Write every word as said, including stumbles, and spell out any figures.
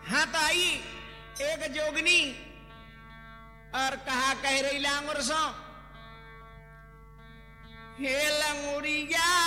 हाँ तो आई एक जोगनी और कहा कह रही लांगुर सो हे लंगुरिया